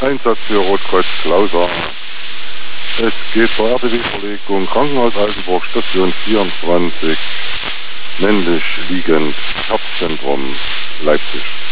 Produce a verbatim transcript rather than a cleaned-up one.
Einsatz für Rotkreuz Klauser. Es geht zur R T W-Verlegung Krankenhaus Altenburg, Station vierundzwanzig, männlich liegend, Herzzentrum Leipzig.